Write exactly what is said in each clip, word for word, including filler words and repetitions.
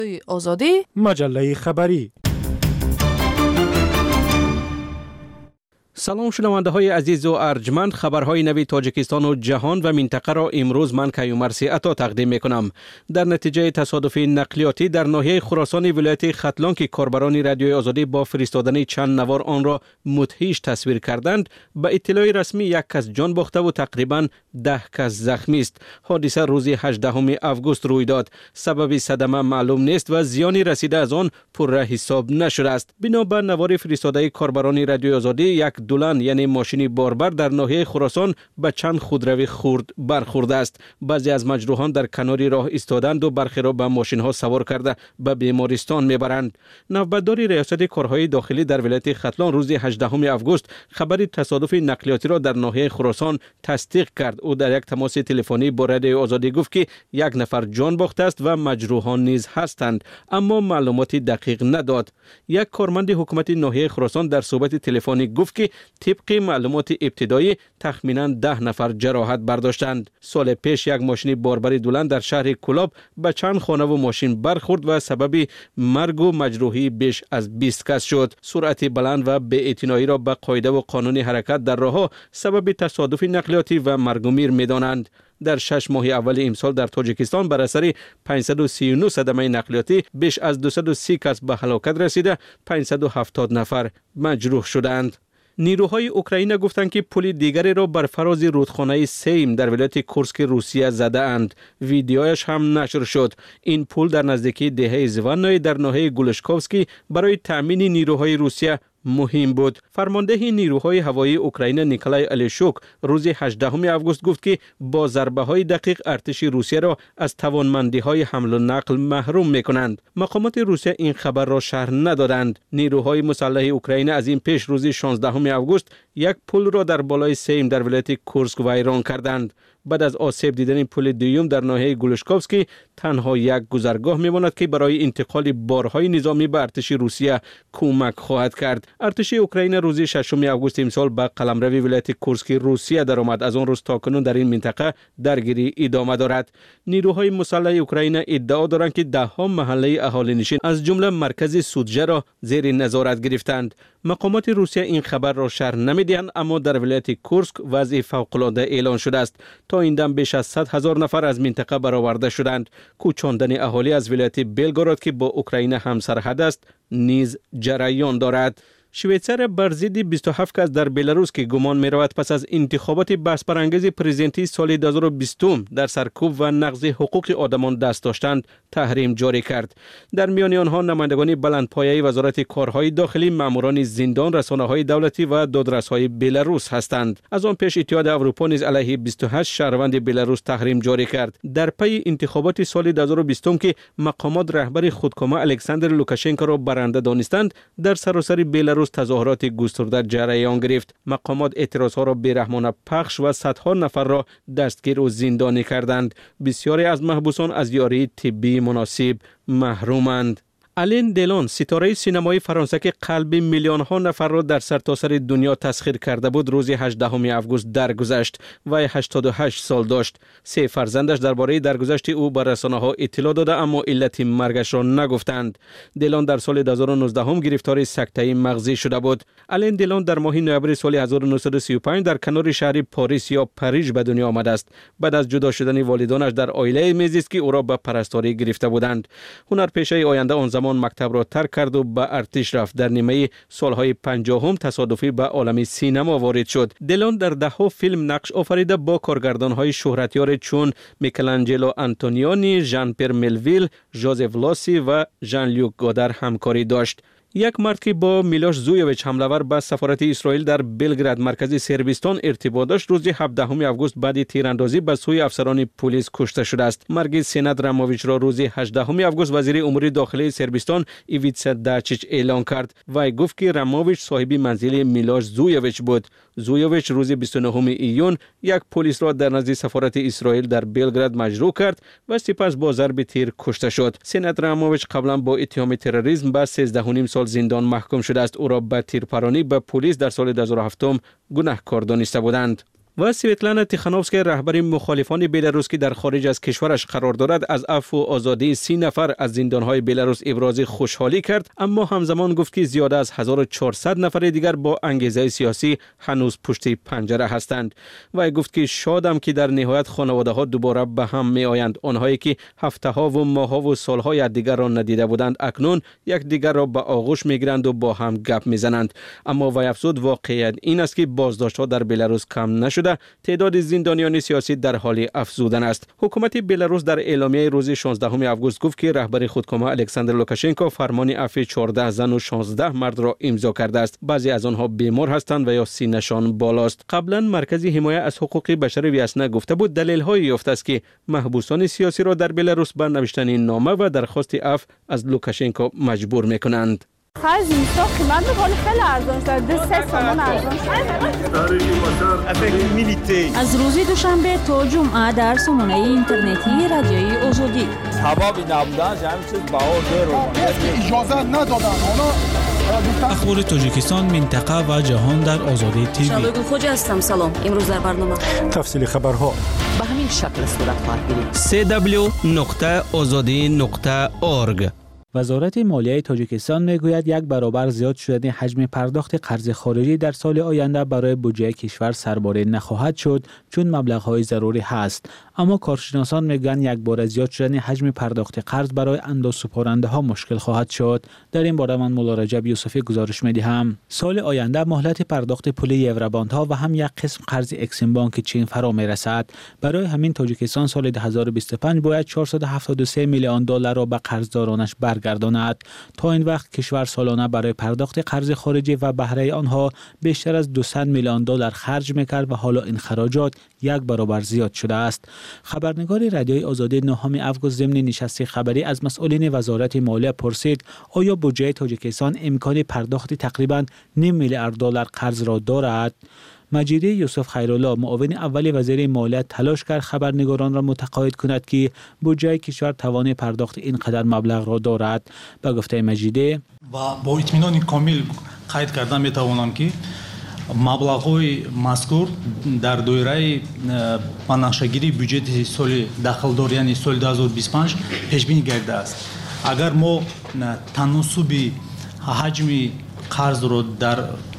آزادی مجله خبری. سلام شنونده های عزیز و ارجمند، خبرهای نوی تاجیکستان و جهان و منطقه را امروز من کیومرثی عطا تقدیم می کنم. در نتیجه تصادفی نقلیاتی در ناحیه خراسان ولایت ختلان که کاربران رادیوی آزادی با فرستادن چند نوار آن را مدهیش تصویر کردند، به اطلاع رسمی یک کس جان باخته و تقریبا ده کس زخمی است. حادثه روز هجدهم آگوست روی داد. سبب صدمه معلوم نیست و زیانی رسیده از آن پرره حساب نشده است. بنا به نوار فرستاده کاربران رادیوی آزادی، یک دولن یعنی ماشین باربر در ناحیه خراسان به چند خودروی خرد برخورده است. بعضی از مجروحان در کنار راه ایستادند و برخی را به ماشین ها سوار کرده به بیمارستان میبرند. نوبتدار ریاست کارهای داخلی در ولایت ختلان روز هجدهم آگوست خبر تصادف نقلیاتی را در ناحیه خراسان تصدیق کرد. او در یک تماس تلفنی با رادیوی آزادی گفت که یک نفر جان باخته است و مجروحان نیز هستند، اما معلوماتی دقیق نداد. یک کارمند حکومت ناحیه خراسان در صحبت تلفنی گفت که طبق معلومات ابتدایی تخمینا ده نفر جراحت برداشتند. سال پیش یک ماشین باربر دولن در شهر کلاب به چند خانه و ماشین برخورد و سبب مرگ و مجروحی بیش از بیست کس شد. سرعت بلند و بی‌اعتنایی را به قاعده و قانون حرکت در راه‌ها سبب تصادف نقلیاتی و مرگ و میر می‌دانند. در شش ماه اول امسال در تاجیکستان بر اثر پانصد و سی و نه صدمه نقلیاتی بیش از دویست و سی کس به هلاکت رسیده، پانصد و هفتاد نفر مجروح شدند. نیروهای اوکراین گفتند که پل دیگری را بر فراز رودخانه سیم در ولایت کورسک روسیه زده اند. ویدیویش هم نشر شد. این پل در نزدیکی دهه زوانای در ناحیه گولشکوفسکی برای تامین نیروهای روسیه مهم بود. فرمانده نیروهای هوایی اوکراین نیکولای الیشوک روز هجدهم آگوست گفت که با ضربه های دقیق ارتش روسیه را از توانمندی های حمل و نقل محروم می کنند. مقامات روسیه این خبر را شرح ندادند. نیروهای مسلح اوکراین از این پیش روز شانزدهم آگوست یک پل را در بالای سیم در ولایت کورسک ویران کردند. بعد از آسیب دیدن پل دوم در ناحیه گولشکوفسکی تنها یک گذرگاه میماند که برای انتقال بارهای نظامی به ارتش روسیه کمک خواهد کرد. ارتش اوکراین روز ششم آگوست امسال به قلمرو ولایت کورسک روسیه درآمد. از آن روز تاکنون در این منطقه درگیری ادامه دارد. نیروهای مسلح اوکراین ادعا دارند که ده ها محله اهالی نشین از جمله مرکز سودجه را زیر نظارت گرفتند. مقامات روسیه این خبر را شرح نمیدهند، اما در ولایت کورسک وضع فوق‌العاده اعلان شده است. تا این دم بیش از صد هزار نفر از منطقه برآورده شدند. کوچاندن اهالی از ولایت بلگراد که با اوکراین همسرحد است نیز جریان دارد. شویتسر بر ضد بیست و هفت کس در بلاروس که گمان می رود پس از انتخابات بحث برانگیز پرزیدنتی سال دو هزار و بیست در سرکوب و نقض حقوق آدمان دست داشتند تحریم جاری کرد. در میان آنها نمایندگان بلندپایه وزارت کارهای داخلی، ماموران زندان، رسانه‌های دولتی و دادرس‌های بلاروس هستند. از آن پیش اتحاد اروپا نیز علیه بیست و هشت شهروند بلاروس تحریم جاری کرد. در پی انتخابات سال دو هزار و بیست که مقامات رهبر خودکامه الکساندر لوکاشنکو را برنده دانستند، در سراسر بلاروس تظاهرات گسترده جریان گرفت. مقامات اعتراضها را بیرحمانه پخش و صدها نفر را دستگیر و زندانی کردند. بسیاری از محبوسان از یاری طبی مناسب محرومند. آلن دلون، ستاره سینمای فرانسه که قلب میلیون ها نفر را در سرتاسر دنیا تسخیر کرده بود، روز هجدهم آگوست درگذشت. وی هشتاد و هشت سال داشت. سه فرزندش درباره درگذشت او به رسانه‌ها اطلاع داده اما علت مرگش را نگفتند. دلون در سال دو هزار و نوزده گرفتار سکته مغزی شده بود. آلن دلون در ماه نوامبر سال هزار و نهصد و سی و پنج در کنار شهر پاریس یا پاریژ به دنیا آمده است. بعد از جدا شدن والدانش در عائله میزیست که او را به پرستاری گرفته بودند. هنرپیشه آینده آن زمان مکتب را ترک کرد و به ارتش رفت. در نیمه سالهای پنجاهم تصادفی به عالم سینما وارد شد. دلون در ده ها فیلم نقش آفریده با کارگردان‌های شهرتیار چون میکلانجلو آنتونیونی، ژان پر ملویل، ژوزف لاسی و ژان لیوک گودار همکاری داشت. یک مرد که با میلوش زویویچ حمله‌ور به سفارت اسرائیل در بلگراد مرکز سربستان ارتباط داشت، روز هفدهم آگوست بعد تیراندازی به سوی افسران پلیس کشته شده است. مرگ سینات راموویچ را روز هجدهم آگوست وزیر امور داخلی سربستان ایویتسا داچیچ اعلان کرد. وی گفت که راموویچ صاحب منزل میلوش زویویچ بود. زویویچ روز بیست و نهم ایون یک پلیس را در نزد سفارت اسرائیل در بلگراد مجروح کرد و سپس با ضرب تیر کشته شد. سینات راموویچ قبلا با اتهام تروریسم به سیزده و نیم سال زندان محکوم شده است. او را به تیرپرانی به پلیس در سال دو هزار و هفت گناهکار دانسته بودند. و سویتلانا تیخانوفسکی رهبر مخالفان بلاروس که در خارج از کشورش قرار دارد از عفو و آزادی سی نفر از زندانهای بلاروس ابراز خوشحالی کرد، اما همزمان گفت که زیاده از هزار و چهارصد نفر دیگر با انگیزه سیاسی هنوز پشت پنجره هستند. و گفت که شادم که در نهایت خانواده ها دوباره به هم می آیند. آنهایی که هفته ها و ماه ها و سال های دیگر را ندیده بودند اکنون یک دیگر را به آغوش می گیرند و با هم گپ می زنند. اما وی افزود واقعیت این است که بازداشت ها در بلاروس کم نشده، تعداد زندانیان سیاسی در حال افزودن است. حکومت بلاروس در اعلامیه روز شانزدهم آگوست گفت که رهبر خودکامه الکساندر لوکاشنکو فرمان عفو چهارده زن و شانزده مرد را امضا کرده است. بعضی از آنها بیمار هستند و یا سینه‌شان بالاست. قبلا مرکز حمایت از حقوق بشر ویاسنا گفته بود دلیل‌هایی یافته است که محبوسان سیاسی را در بلاروس به نوشتن نامه و درخواست عفو از لوکاشنکو مجبور می‌کنند. خرج اینستا قیمت می‌کنه خیلی ارزان شده، دو سه تومان ارزان شده. از روز دوشنبه تا جمعه در سامانه اینترنتی رادیوی آزادی. سببی نبودن همین چیز بهار داره. اجازه ندادن. اخبار تاجیکستان، منطقه و جهان در آزادی تیوی. شبگون خوج هستم. سلام. امروز در برنامه تفصیل خبرها به همین شکل صورت خواهد گرفت. سی دبلیو نقطه آزادی نقطه اورگ. وزارت مالیه تاجیکستان میگوید یک برابر زیاد شدن حجم پرداخت قرض خارجی در سال آینده برای بودجه کشور سرباره نخواهد شد چون مبلغ‌های ضروری هست. اما کارشناسان میگن یک بار زیاد شدن حجم پرداخت قرض برای اندازه‌سپارنده ها مشکل خواهد شد. در این باره من مولا رجب یوسفی گزارش میدهم. سال آینده مهلت پرداخت پول یوروباندها و هم یک قسم قرض اکسیم بانک چین فرا میرسد. برای همین تاجیکستان سال دو هزار و بیست و پنج باید چهارصد و هفتاد و سه میلیون دلار را به قرضدارانش برگرداند. تا این وقت کشور سالانه برای پرداخت قرض خارجی و بهره آنها بیشتر از دویست میلیون دلار خرج میکرد و حالا این خراجات یک برابر زیاد شده است. خبرنگار رادیوی آزادی نهم آگوست ضمن نشست خبری از مسئولین وزارت مالیه پرسید آیا بودجه تاجیکستان امکان پرداخت تقریباً نیم میلیارد دلار قرض را دارد؟ مجیده یوسف خیرالله معاون اول وزیر مالیه تلاش کرد خبرنگاران را متقاعد کند که بودجه کشور توان پرداخت اینقدر مبلغ را دارد. به گفته مجیده و با اطمینان کامل قید کردن میتوانم که مبلغ‌های مذکور در دایره پناهشگیری بودجه سال داخلدار یعنی سال دو هزار و بیست و پنج پیش بینی گردیده است. اگر ما تناسب حجم قرض را در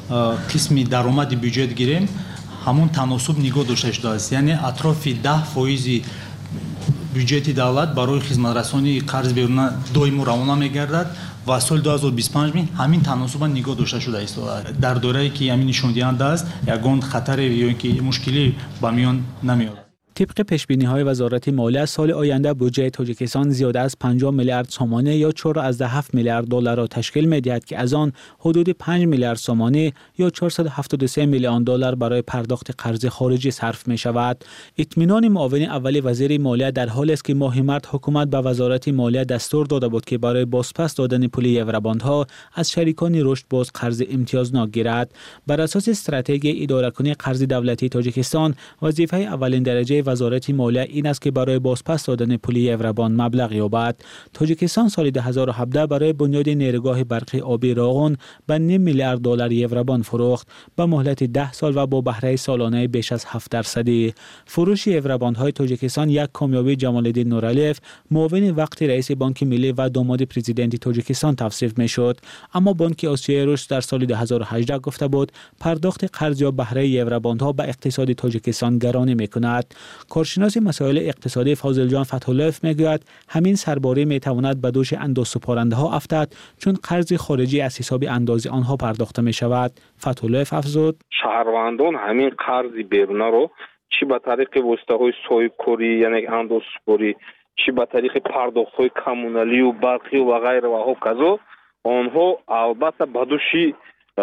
قسم درآمد بودجه گیریم همون تناسب نگاه داشته شده است، یعنی اطراف ده فایز بودجه دولت برای خدمترسانی قرض بیرون دائم روانه میگردد و سال دو هزار و بیست و پنج همین تناسب نگاه داشته شده است. در دوره‌ای که همین نشان دهنده است یگان خطر یا اینکه مشکلی به میان نمیاد. طبق پیش‌بینی‌های وزارت مالیه سال آینده بودجه تاجیکستان زیاده از پنجاه میلیارد سومانه یا چهار از هفت میلیارد دلار را تشکیل می‌دهد که از آن حدود پنج میلیارد سومانه یا چهارصد و هفتاد و سه میلیون دلار برای پرداخت قرض خارجی صرف می‌شود. اطمینان معاون اول وزیر مالیه در حالی است که ماه مارس حکومت به وزارت مالیه دستور داده بود که برای بازپس دادن پول یوروباندها از شریکان رشد باز قرض امتیازناک گیرد. بر اساس استراتژی اداره‌کنی قرض دولتی تاجیکستان وظیفه اولین درجه وزارت مالیه این است که برای بازپس دادن پول یوروباند مبلغ یابد. تاجیکستان سال دو هزار و هفده برای بنیاد نیروگاه برقی آبی راغون به نیم میلیارد دلار یوروباند فروخت با مهلت ده سال و با بهره سالانه بیش از هفت درصدی. فروش یوروباندهای تاجیکستان یک کامیابی جمال الدین نورالیف معاون وقت رئیس بانک ملی و داماد پرزیدنت تاجیکستان توصیف میشد، اما بانک آسیای رشد در سال دو هزار و هجده گفته بود پرداخت قرض یا بهره یوروباندها به اقتصاد تاجیکستان گرانی میکند. کارشناس مسائل اقتصادی فاضل جان فتح‌الله‌ف میگوید همین سرباره میتواند به دوش اندازه‌سپارنده ها افتد چون قرض خارجی از حساب اندازه آنها پرداخته می شود. فتح‌الله‌ف افزود شهروندان همین قرض بیرونه رو چی به طریق واسطه‌های صاحب‌کاری یعنی اندازه‌سپاری چی به طریق پرداخت‌های کمونالی و برقی و غیره و هوکزو آنها البته به دوش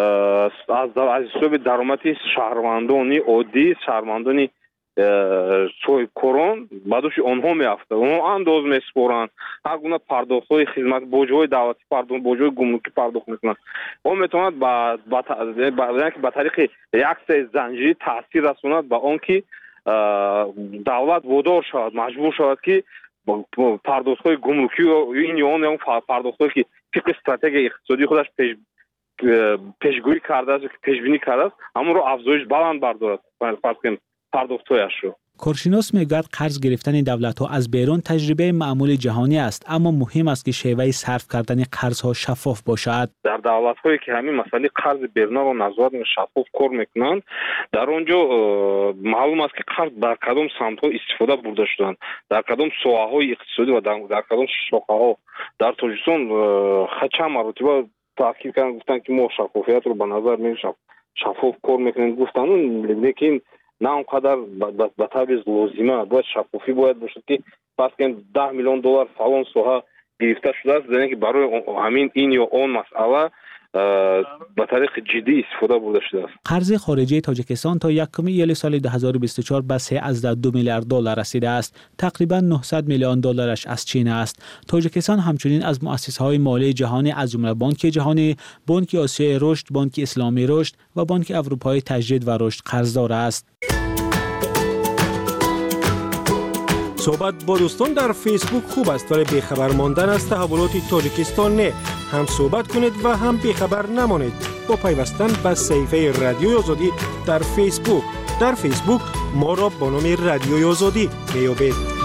از از حساب درآمد شهروندانی عادی شهروندانی سوی کرون بعدش آنها میافته اونها انداز میسپارند هر گونه پرداخت‌های خدمت بوجه‌های دولتی پرداخت بوجه‌های گمرکی پرداخت میکنند اون میتواند با با با طریق یک سری زنجیری تاثیر رساند به آن که دولت وادار شود مجبور شود که پرداخت‌های گمرکی و این یا اون پرداخت‌هایی که طبق استراتژی اقتصادی خودش پیش پیشگویی کرده است که پیش بینی کرده است همون رو افزایش بلند بردارد. فرض کنید пардохтҳояшро. کارشناس میگوید قرض گرفتن دولت‌ها از بیرون تجربه معمول جهانی است، اما مهم است که شیوه صرف کردن قرض‌ها شفاف باشد. در دولت‌هایی که همین مسئله قرض بیرون رو نظارت و شفاف کار میکنند، در اونجا معلوم است که قرض بر کدام سمت‌ها استفاده برده شدند، در کدام ساحه‌های اقتصادی و در کدام شاخه‌ها. در تاجیکستان چند مرتبه تاکید کردن، گفتن که ما شفافیت رو به نظر می‌گیریم، شفاف کار میکنیم، گفتن لیکن نه اونقدر به طبع لازمه. باید شفافی باید باشد که پس که ده میلیون دلار فلان ساحه گرفته شده است، یعنی که برای همین این یا اون مسئله به طریق جدی استفاده برده شده است. قرض خارجی تاجیکستان تا یکم ایل سال دو هزار و بیست و چهار به سه ممیز دو میلیارد دلار رسیده است. تقریبا نهصد میلیون دلارش از چین است. تاجیکستان همچنین از مؤسسه‌های مالی جهانی از جمله بانک جهانی، بانک آسیای رشد، بانک اسلامی رشد و بانک اروپایی تجدید و رشد قرضدار است. صحبت با دوستان در فیسبوک خوب است، ولی بیخبر ماندن از تحولات تاجیکستان نه. هم صحبت کنید و هم بیخبر نمانید با پیوستن به صفحه رادیوی آزادی در فیسبوک. در فیسبوک ما را با نام رادیوی آزادی میابید.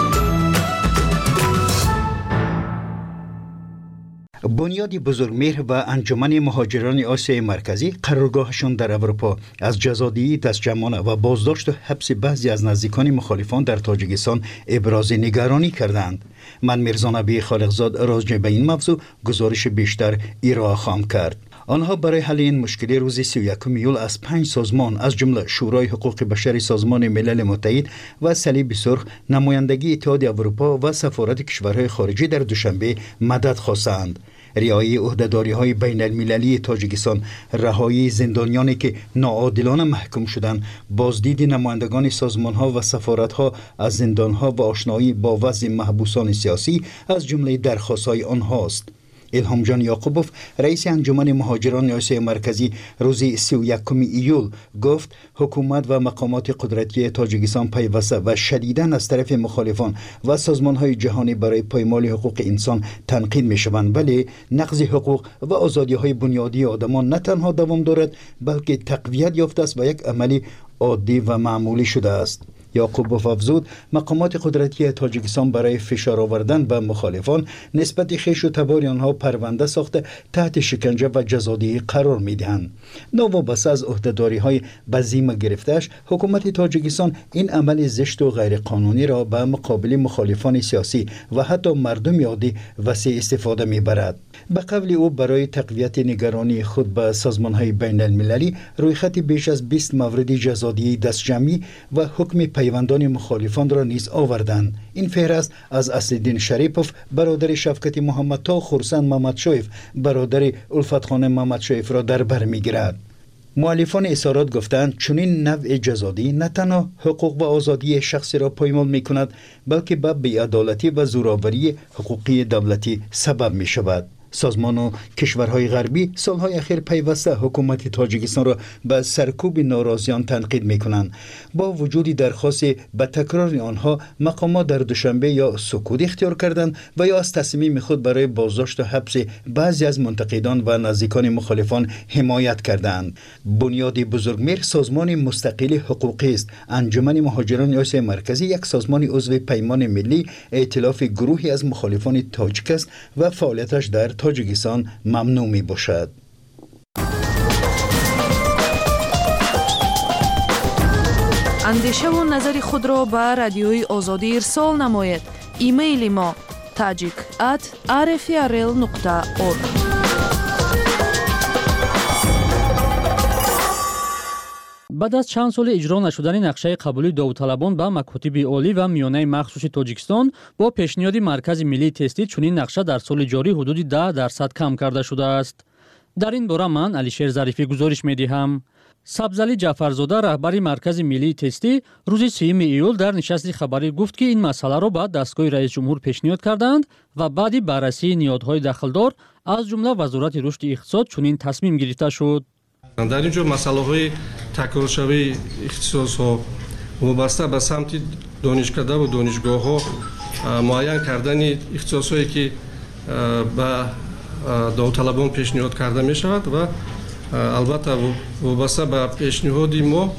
بنیاد بزرگمهر و انجمن مهاجران آسیای مرکزی قرارگاهشان در اروپا از جزادی، دستجمعانه و بازداشت و حبس بعضی از نزدیکان مخالفان در تاجیکستان ابراز نگرانی کردند. من میرزا نبی خالقزاد راجع به این موضوع گزارش بیشتر ارائه خواهم کرد. آنها برای حل این مشکل روز سی و یکم ایول از پنج سازمان از جمله شورای حقوق بشر سازمان ملل متحد و صلیب سرخ، نمایندگی اتحاد اروپا و سفارت کشورهای خارجی در دوشنبه مدد خواستند. رعایت عهده‌داری‌های بین المللی تاجیکستان، رهایی زندانیانی که ناعادلانه محکوم شدند، بازدید نمایندگان سازمان‌ها و سفارت‌ها از زندان‌ها و آشنایی با وضع محبوسان سیاسی از جمله درخواست‌های آنهاست. الهام جان یعقوبوف، رئیس انجمن مهاجران آسیای مرکزی، روز سی و یکم ایول گفت حکومت و مقامات قدرتی تاجیکستان پیوسته و شدیداً از طرف مخالفان و سازمان‌های جهانی برای پایمال حقوق انسان تنقید می‌شوند، ولی نقض حقوق و آزادی‌های بنیادی آدمان نه تنها دوام دارد بلکه تقویت یافته است و یک عملی عادی و معمولی شده است. یعقوبوف افزود مقامات قدرتی تاجیکستان برای فشار آوردن به مخالفان نسبت خویش و تبار آنها پرونده ساخته تحت شکنجه و جزادی قرار میدهند. نوابسته از عهده‌داری‌های به ذمه گرفته‌اش، حکومت تاجیکستان این عمل زشت و غیر قانونی را به مقابل مخالفان سیاسی و حتی مردم عادی وسیع استفاده میبرد. به قول او برای تقویت نگرانی خود به سازمان‌های بین المللی رویخط بیش از بیست مورد جزادی دستجمعی و حکم پیوندان مخالفان را نیز آوردند. این فهرست از اسدالدین شریپوف برادر شفقت محمد تا خورسند محمد شایف برادر الفت خان محمد شایف را در بر میگیرد. مؤلفان اظهارات گفتند چنین نوع جزادی نه تنها حقوق و آزادی شخصی را پایمال می کند بلکه به بی‌عدالتی و زورآوری حقوقی دولتی سبب می شود. سازمان و کشورهای غربی سالهای اخیر پیوسته حکومت تاجیکستان را به سرکوب ناراضیان تنقید می‌کنند. با وجود درخواست به تکرار آنها، مقامات در دوشنبه یا سکوت اختیار کردند و یا از تصمیم خود برای بازداشت و حبس بعضی از منتقدان و نزدیکان مخالفان حمایت کردند. بنیاد بزرگمهر سازمان مستقل حقوقی است. انجمن مهاجران آسیای مرکزی یک سازمان عضو پیمان ملی ائتلاف گروهی از مخالفان تاجیک است و فعالیتش در تاجیکستان ممنوع می باشد. اندیشه و نظر خود را به رادیوی آزادی ارسال نماید. ایمیل ما tajik at r f r l nokta org. بعد از چند سال اجرا نشدن نقشه قبولی داوطلبان به مکاتب عالی و میانه مخصوص تاجیکستان، با پیشنهاد مرکز ملی تستی چنین نقشه در سال جاری حدود ده درصد کم کرده شده است. در این باره من علیشیر ظریفی گزارش می‌دهم. سبزعلی جعفرزاده رهبر مرکز ملی تستی روز سیوم ایول در نشست خبری گفت که این مسئله را به دستگاه رئیس جمهور پیشنهاد کردند و بعد بررسی نیازهای داخلدار از جمله وزارت رشد اقتصاد چنین تصمیم گرفته شد. در اینجا مسئله های تکرارشوی اختصاص ها وابسته به سمت دانشکده و دانشگاه ها معین کردن اختصاص هایی که به داوطلبان پیشنهاد کرده می شود و البته وابسته به پیشنهاد ما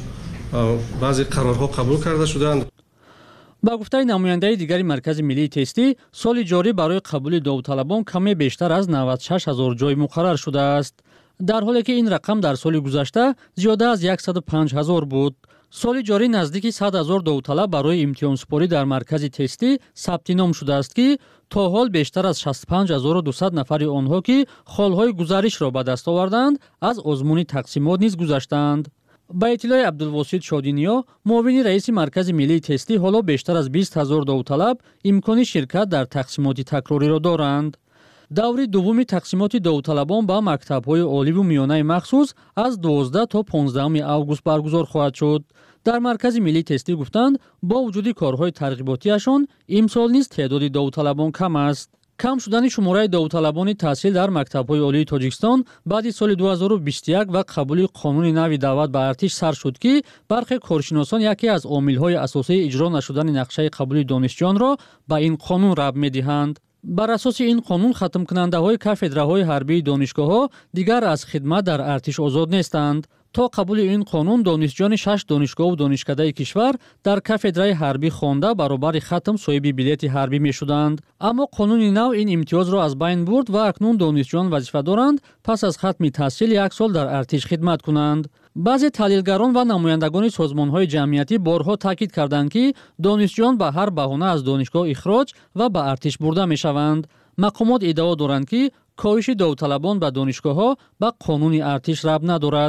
баъзе қарорҳо қабул карда шуданд. ба гуфтаи намояндаи дигари маркази миллии тестӣ, соли ҷорӣ барои қабули довталабон каме бештар аз навад шаш ҳазор ҷой муқаррар шудааст, дар ҳоле ки ин рақам дар соли гузашта зиёда аз сад و панҷ ҳазор буд. соли ҷорӣ наздики сад ҳазор довталаб барои имтиҳонсупорӣ дар маркази тестӣ сабти ном шудааст, ки то ҳол бештар аз шасту панҷ ҳазору дусад нафари онҳо, ки холҳои гузаришро ба даст оварданд, аз озмуни тақсимот низ гузаштанд. ба иттилои Абдулвосит Шодиниё, муовини раиси маркази миллии тестӣ, ҳоло бештар аз бист ҳазор довталаб имкони ширкат дар тақсимоти такрориро доранд. даври дуввуми тақсимоти довталабон ба мактабҳои оливу миёнаи махсус аз дувоздаҳ то понздаҳуми август баргузор хоҳад шуд. дар маркази миллии тестӣ гуфтанд, бо вуҷуди корҳои тарғиботиашон имсол низ теъдоди довталабон кам аст. кам шудани шумораи довталабони таҳсил дар мактабҳои олии Тоҷикистон баъди соли ду ҳазору бисту як ва қабули қонуни нави даъват ба артиш сар шуд, ки бархе коршиносон яке аз омилҳои асосии иҷро нашудани нақшаи қабули донишҷӯёнро ба ин қонун рабт медиҳанд. бар асоси ин қонун хатмкунандаҳои кафедраҳои ҳарбии донишгоҳҳо дигар аз хидмат дар артиш озод нестанд. то қабули ин қонун донишҷӯёни шаш донишгоҳу донишкадаи кишвар дар кафедраи ҳарбӣ хонда баробари хатм соҳиби билети ҳарбӣ мешуданд. аммо қонуни нав ин имтиёзро аз байн бурд ва акнун донишҷӯён вазифа доранд пас аз хатми таҳсил як сол дар артиш хидмат кунанд. баъзе таҳлилгарон ва намояндагони созмонҳои ҷамъиятӣ борҳо таъкид карданд, ки донишҷӯён ба ҳар баҳона аз донишгоҳ ихроҷ ва ба артиш бурда мешаванд. мақомот иддао доранд, ки коҳиши довталабон ба донишгоҳҳо ба қонуни артиш рабт надорад.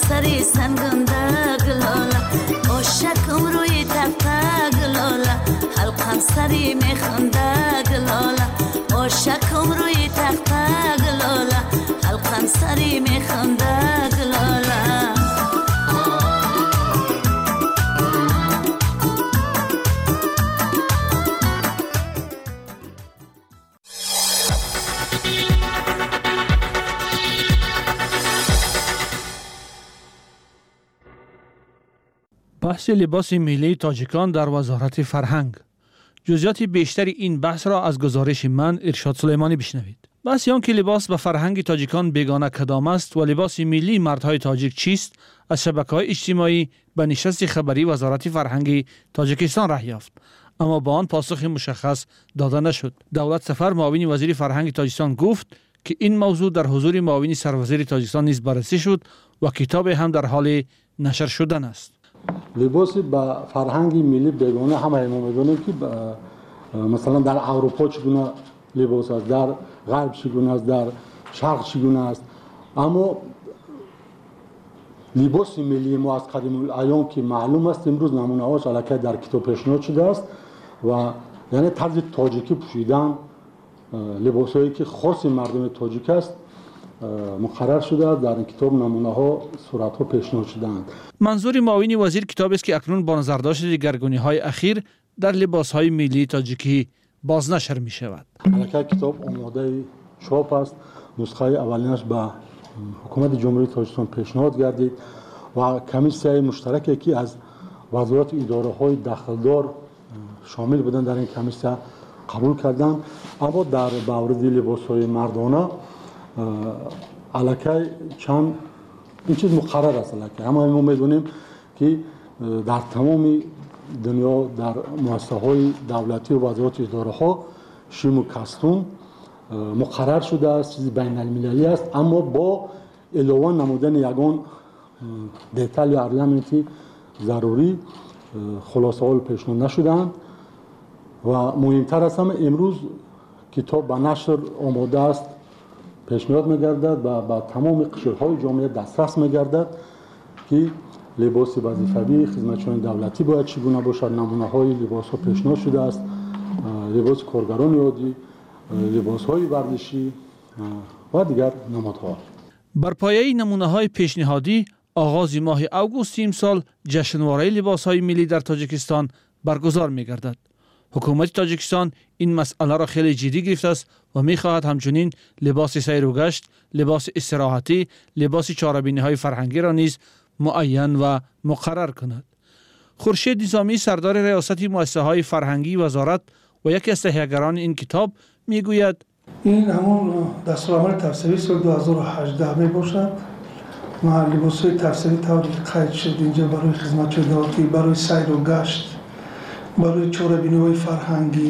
سری سنگنده گلاله عاشقم روی تخته گلاله حلقم سری میخنده گلاله عاشقم روی تخته گلاله حلقم سری میخنده گلاله بحث لباس ملی تاجیکان در وزارت فرهنگ. جزئیات بیشتری این بحث را از گزارش من ارشاد سلیمانی بشنوید. بحث آن که لباس به فرهنگ تاجیکان بیگانه کدام است و لباس ملی مردهای تاجیک چیست از شبکه‌های اجتماعی به نشست خبری وزارت فرهنگ تاجیکستان راه یافت، اما با آن پاسخ مشخص داده نشد. دولت سفر معاون وزیر فرهنگ تاجیکستان گفت که این موضوع در حضور معاون سروزیر تاجیکستان نیز بررسی شد و کتاب هم در حال نشر شدن است. لباس با فرهنگ ملی بیگانه همه ما میدونیم که مثلا در اروپا چگونه لباس است، در غرب چگونه است، در شرق چگونه است، اما لباس ملی ما از قدیم الایام که معلوم است امروز نمونه هاش الکی در کتاب پیشنهاد شده است و یعنی طرز تاجیکی پوشیدن لباس هایی که خاص مردم تاجیک است مقرر شده است. در این کتاب نمونه ها صورت ها پیشنهاد شدند. منظور معاون وزیر کتاب است که اکنون با نظرداشت دگرگونی های اخیر در لباس های ملی تاجیکی بازنشر می شود. الکی کتاب آماده چاپ است. نسخه اولینش به حکومت جمهوری تاجیکستان پیشنهاد گردید و کمیسیون مشترکی که از وزارت اداره های دخلدار شامل بودند در این کمیسیون قبول کردند، اما در مورد لباس های مردانه الکی چند این چیز مقرر است. الکی اما ما میدونیم که در تمام دنیا در مؤسسه های دولتی و وزارت اداره ها شیم و کستون مقرر شده است، چیزی بین المللی است، اما با علاوه نمودن یگان دیتال یا ارلمنتی ضروری خلاصه ها پیشنهاد نشدند و مهمتر از همه امروز کتاب به نشر آماده است، پیشنهاد می‌گردد و با تمام قشرهای جامعه دسترس می‌گردد که لباس وظیفه‌ای خدمتچیان دولتی باید چگونه باشد. نمونه‌های لباس‌ها پیشنهاد شده است، لباس کارگران یادی، لباس‌های ورزشی و دیگر نمادها. بر پایه نمونه‌های پیشنهادی آغاز ماه اوگوست امسال جشنواره لباس‌های ملی در تاجیکستان برگزار می‌گردد. حکومت تاجیکستان این مسئله را خیلی جدی گرفته است و می‌خواهد همچنین لباس سیر و گشت، لباس استراحتی، لباس چهاربینی‌های فرهنگی را نیز معین و مقرر کند. خورشید نظامی سردار ریاست مؤسسه‌های فرهنگی وزارت و یکی از تهیه‌گران این کتاب میگوید این همون دستورالعمل تفسیری سال دو هزار و هجده می باشد. ما لباس‌های تفسیری طوری قید شد اینجا برای خدمت دولتی، برای سیر و گشت، برای چهاربینی‌های فرهنگی،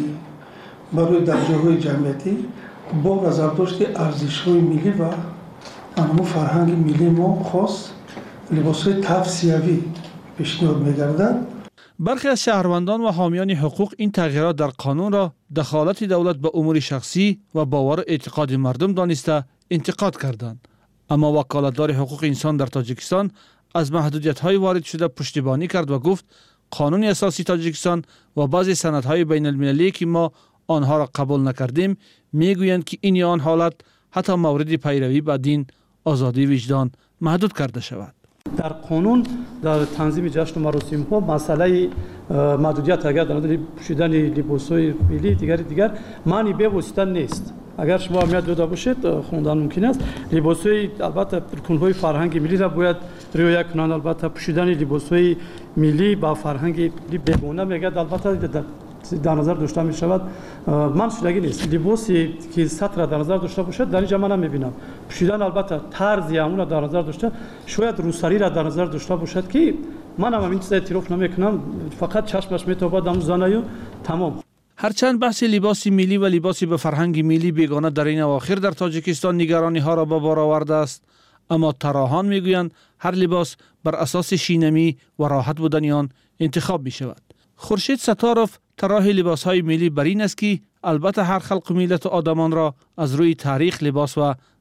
برای درجه‌های جمعیتی با نظرداشت ارزش‌های ملی و انمو فرهنگ ملی ما خاص لباس‌های تفسیری پیشنهاد می‌گردند. برخی از شهروندان و حامیان حقوق این تغییرات در قانون را دخالت دولت به امور شخصی و باور و اعتقاد مردم دانسته انتقاد کردند، اما وکالتدار حقوق انسان در تاجیکستان از محدودیت‌های وارد شده پشتیبانی کرد و گفت قانون اساسی تاجیکستان و بعضی سندهای بین المللی که ما آنها را قبول نکردیم میگویند که این یا آن حالت حتی مورد پیروی به دین، آزادی وجدان محدود کرده شود. در قانون در تنظیم جشن و مراسم ها مسئله محدودیت اگر در مورد پوشیدن لباس‌های ملی دیگر دیگر معنی به واسطه نیست. اگر شما اهمیت داده باشید خوندن ممکن است. لباس‌های البته رکن‌های فرهنگ ملی را باید رعایت کنند. البته پوشیدن لباس‌های ملی با فرهنگ ملی بیگانه میگه البته در نظر داشته می شود. من شدگی نیست لباسی که سطر در نظر داشته باشد در اینجا من نمیبینم. پوشیدن البته طرزی همون در نظر داشته، شاید روسری را در نظر داشته باشد که من هم این چیز اعتراف نمیکنم، فقط چشمش میتابد دم زنایو تمام. هرچند بحث لباس ملی و لباس به فرهنگ ملی بیگانه در این اواخر در تاجیکستان نگرانی ها را به بار آورده است، اما طراحان میگویند هر لباس بر اساس شینمی و راحت بودن آن انتخاب می شود. خورشید ستاروف طراح لباس‌های ملی بر این است که البته هر خلق و ملت و آدمان را از روی تاریخ، لباس و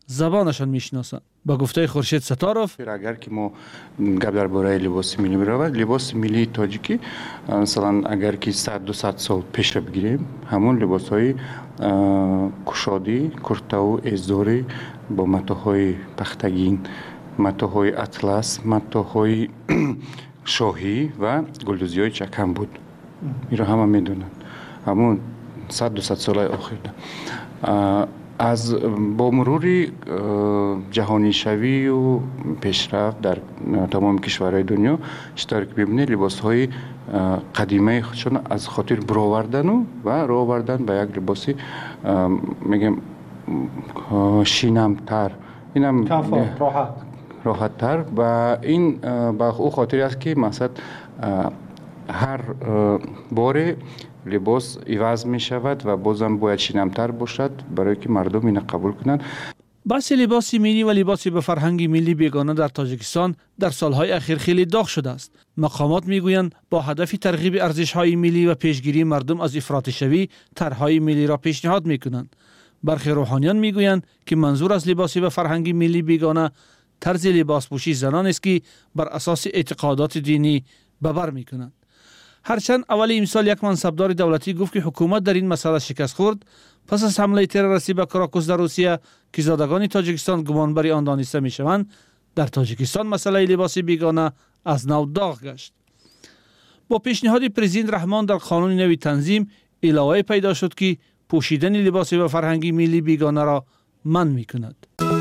زبانشان میشناسند. با گفته خورشید ستاروف، اگر که ما گپ درباره لباس ملی برود، لباس ملی تاجیکی مثلا اگر که صد دو صد سال پیش رو بگیریم، همون لباس های کشادی، کرتا و ازداری با متاهای پختگین، متاهای اطلس، متاهای شاهی و گلدوزی های چکم بود. این رو همه میدونن. همون صد دو صد سال آخر ده. از با مرور جهانی شوی و پیشرفت در تمام کشورهای دنیا اشتراک ببینه لباس های قدیمه خودشون از خاطر برآوردن و و رآوردن به یک لباسی میگم شینم‌تر، اینم راحت راحت تر و این با او خاطری است که مثلا هر باره لباس عوض می شود و بازم باید شینم‌تر باشد برای که مردم این قبول کنند. بحث لباس ملی و لباس به فرهنگ ملی بیگانه در تاجیکستان در سالهای اخیر خیلی داغ شده است. مقامات میگویند با هدف ترغیب ارزش‌های ملی و پیشگیری مردم از افراط شوی طرح‌های ملی را پیشنهاد میکنند. برخی روحانیان میگویند که منظور از لباس به فرهنگ ملی بیگانه طرز لباس پوشی زنان است که بر اساس اعتقادات دینی به بر میکنند. هرچند اول امسال یک منصبدار دولتی گفت که حکومت در این مسئله شکست خورد پس از حمله تروریستی به کراکوس در روسیه که زادگان تاجیکستان گمانبری آن دانسته میشوند، در تاجیکستان مسئله لباس بیگانه از نو داغ گشت. با پیشنهاد پرزیدنت رحمان در قانون نوی تنظیم علاوه پیدا شد که پوشیدن لباس به فرهنگی ملی بیگانه را منع میکند.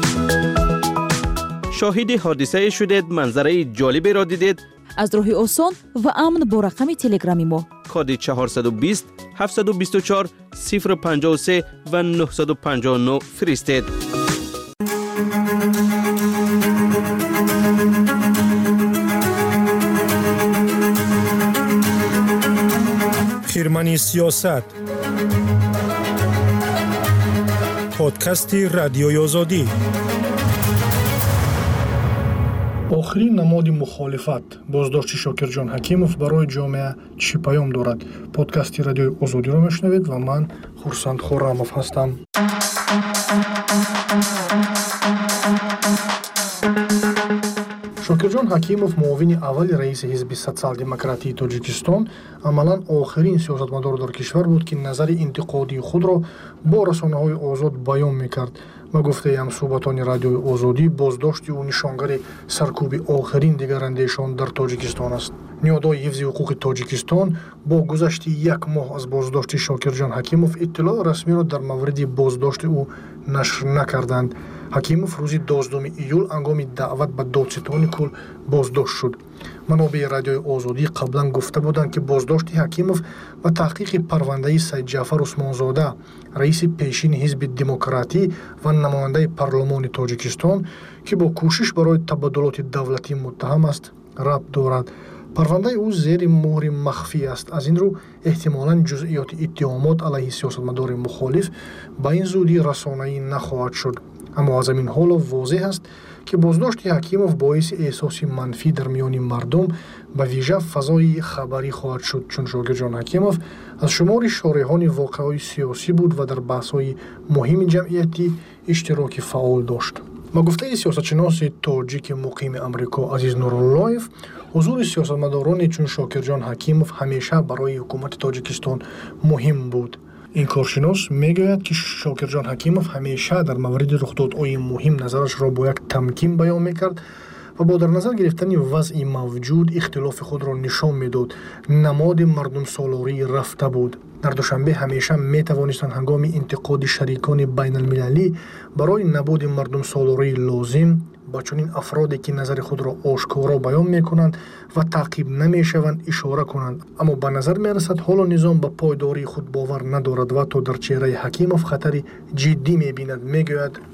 شاهد حادثه شدید، منظره جالبی را دیدید؟ از راه آسان و امن با رقم تلگرامی ما کد چهارصد و بیست هفتصد و بیست و چهار صفر پنجاه و سه و نهصد و پنجاه و نه فرستید. خیرمنی سیاست، پادکست رادیوی آزادی. آخرین نماد مخالفت بازداشت شاکرجان حکیمов برای جامعه چی پیام دارد؟ پادکست رادیوی آزادی را میشنوید و من خورسند خورمов هستم. شاکرجان حکیمов معاون اول رئیس حزب سوسیال دموکراتی تاجیکستان عملاً آخرین سیاستمدار در کشور بود که نظر انتقادی خود را با رسانه‌های آزاد بیان می‌کرد. و گفته هم صحبتان رادیوی آزادی بازداشت او نشانگر سرکوب آخرین دگراندیشان در تاجیکستان است. نیادای حفظ حقوق تاجیکستان با گذشت یک ماه از بازداشت شاکرجان حکیمов اطلاع رسمی را در مورد بازداشت او نشر نکردند. حکیمов روز دوازدهم ایول هنگام دعوت به دادستان کل بازداشت شد. منابع رادیوی آزادی قبلا گفته بودند که بازداشت حکیمов و تحقیق پرونده سید جعفر عثمانزاده رئیس پیشین حزب دموکراتی و نماینده پارلمان تاجیکستان که با کوشش برای تبادلات دولتی متهم است ربط دارد. پرونده او زیر مهر مخفی است. از این رو احتمالاً جزئیات اتهامات علیه سیاستمدار مخالف به این زودی رسانه‌ای نخواهد شد. اما از این حال واضح است که بازداشت حکیمов باعث احساس منفی در میان مردم به ویژه فضای خبری خواهد شد، چون شاکرجان حکیمov از شمار شارحان واقعی سیاسی بود و در بحث‌های مهم جمعیتی اشتراک فعال داشت. با گفته سیاستشناس تاجیک مقیم امریکا عزیز نوراللهیف، حضور سیاستمداران چون شاکرجان حکیمov همیشه برای حکومت تاجیکستان مهم بود. این کارشناس میگوید که شاکرجان حکیمov همیشه در مورد رخدادهای مهم نظرش را با یک تمکین بیان میکرد و با در نظر گرفتن وضع موجود اختلاف خود را نشان میداد. نماد مردم سالاری رفته بود. در دوشنبه همیشه میتوانستند هنگام انتقاد شریکان بین المللی برای نبود مردم سالاری لازم با چنین افرادی که نظر خود را آشکارا بیان میکنند و تعقیب نمیشوند اشاره کنند. اما به نظر میرسد حالا نظام به پایداری خود باور ندارد و تا در چهره حکیمov خطری جدی میبیند. میگوید